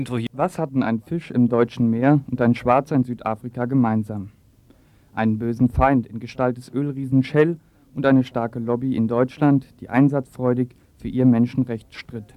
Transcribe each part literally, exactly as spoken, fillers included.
Was hatten ein Fisch im Deutschen Meer und ein Schwarzer in Südafrika gemeinsam? Einen bösen Feind in Gestalt des Ölriesen Shell und eine starke Lobby in Deutschland, die einsatzfreudig für ihr Menschenrecht stritt.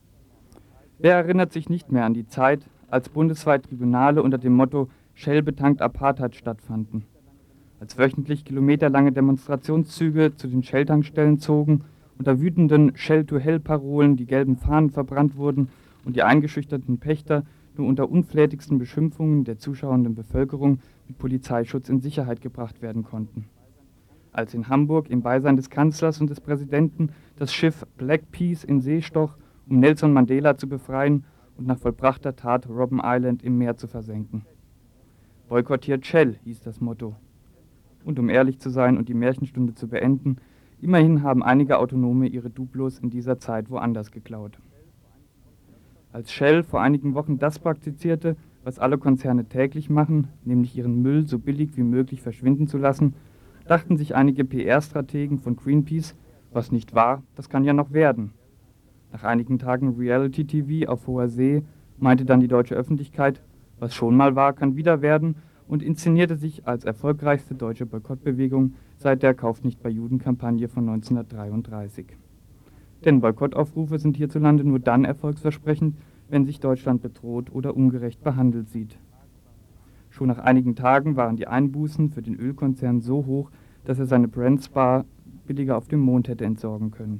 Wer erinnert sich nicht mehr an die Zeit, als bundesweit Tribunale unter dem Motto Shell betankt Apartheid stattfanden? Als wöchentlich kilometerlange Demonstrationszüge zu den Shell-Tankstellen zogen, unter wütenden Shell-to-Hell-Parolen die gelben Fahnen verbrannt wurden und die eingeschüchterten Pächter nur unter unflätigsten Beschimpfungen der zuschauenden Bevölkerung mit Polizeischutz in Sicherheit gebracht werden konnten. Als in Hamburg im Beisein des Kanzlers und des Präsidenten das Schiff Black Peace in See stoch, um Nelson Mandela zu befreien und nach vollbrachter Tat Robben Island im Meer zu versenken. Boykottiert Shell, hieß das Motto. Und um ehrlich zu sein und die Märchenstunde zu beenden, immerhin haben einige Autonome ihre Duplos in dieser Zeit woanders geklaut. Als Shell vor einigen Wochen das praktizierte, was alle Konzerne täglich machen, nämlich ihren Müll so billig wie möglich verschwinden zu lassen, dachten sich einige P R-Strategen von Greenpeace, was nicht war, das kann ja noch werden. Nach einigen Tagen Reality-T V auf hoher See meinte dann die deutsche Öffentlichkeit, was schon mal war, kann wieder werden, und inszenierte sich als erfolgreichste deutsche Boykottbewegung seit der Kauft-nicht-bei-Juden-Kampagne von neunzehnhundertdreiunddreißig. Denn Boykottaufrufe sind hierzulande nur dann erfolgsversprechend, wenn sich Deutschland bedroht oder ungerecht behandelt sieht. Schon nach einigen Tagen waren die Einbußen für den Ölkonzern so hoch, dass er seine Brent Spar billiger auf dem Mond hätte entsorgen können.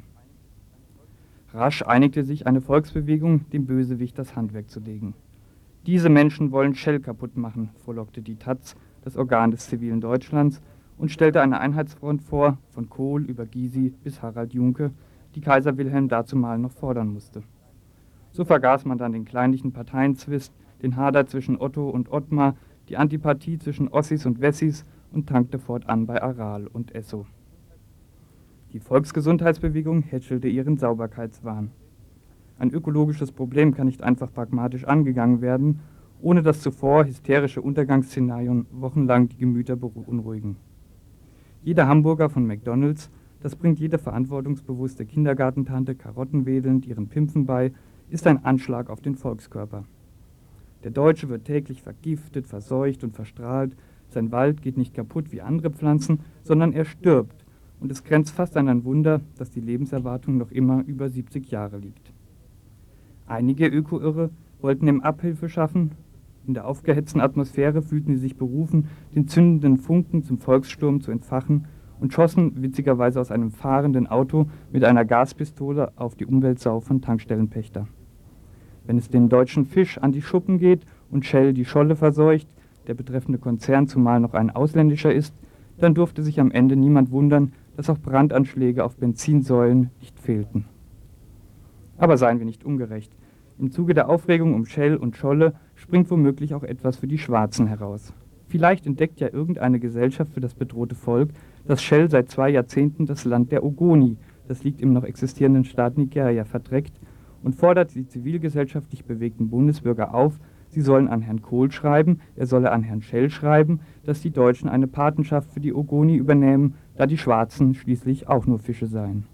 Rasch einigte sich eine Volksbewegung, dem Bösewicht das Handwerk zu legen. Diese Menschen wollen Shell kaputt machen, frohlockte die Taz, das Organ des zivilen Deutschlands, und stellte eine Einheitsfront vor, von Kohl über Gysi bis Harald Junke, die Kaiser Wilhelm dazumal noch fordern musste. So vergaß man dann den kleinlichen Parteienzwist, den Hader zwischen Otto und Ottmar, die Antipathie zwischen Ossis und Wessis und tankte fortan bei Aral und Esso. Die Volksgesundheitsbewegung hätschelte ihren Sauberkeitswahn. Ein ökologisches Problem kann nicht einfach pragmatisch angegangen werden, ohne dass zuvor hysterische Untergangsszenarien wochenlang die Gemüter beunruhigen. Jeder Hamburger von McDonalds, das bringt jede verantwortungsbewusste Kindergartentante karottenwedelnd ihren Pimpfen bei, ist ein Anschlag auf den Volkskörper. Der Deutsche wird täglich vergiftet, verseucht und verstrahlt, sein Wald geht nicht kaputt wie andere Pflanzen, sondern er stirbt, und es grenzt fast an ein Wunder, dass die Lebenserwartung noch immer über siebzig Jahre liegt. Einige Öko-Irre wollten ihm Abhilfe schaffen. In der aufgehetzten Atmosphäre fühlten sie sich berufen, den zündenden Funken zum Volkssturm zu entfachen und schossen witzigerweise aus einem fahrenden Auto mit einer Gaspistole auf die Umweltsau von Tankstellenpächter. Wenn es dem deutschen Fisch an die Schuppen geht und Shell die Scholle verseucht, der betreffende Konzern zumal noch ein ausländischer ist, dann durfte sich am Ende niemand wundern, dass auch Brandanschläge auf Benzinsäulen nicht fehlten. Aber seien wir nicht ungerecht. Im Zuge der Aufregung um Shell und Scholle springt womöglich auch etwas für die Schwarzen heraus. Vielleicht entdeckt ja irgendeine Gesellschaft für das bedrohte Volk, dass Shell seit zwei Jahrzehnten das Land der Ogoni, das liegt im noch existierenden Staat Nigeria, verdreckt und fordert die zivilgesellschaftlich bewegten Bundesbürger auf, sie sollen an Herrn Kohl schreiben, er solle an Herrn Shell schreiben, dass die Deutschen eine Patenschaft für die Ogoni übernehmen, da die Schwarzen schließlich auch nur Fische seien.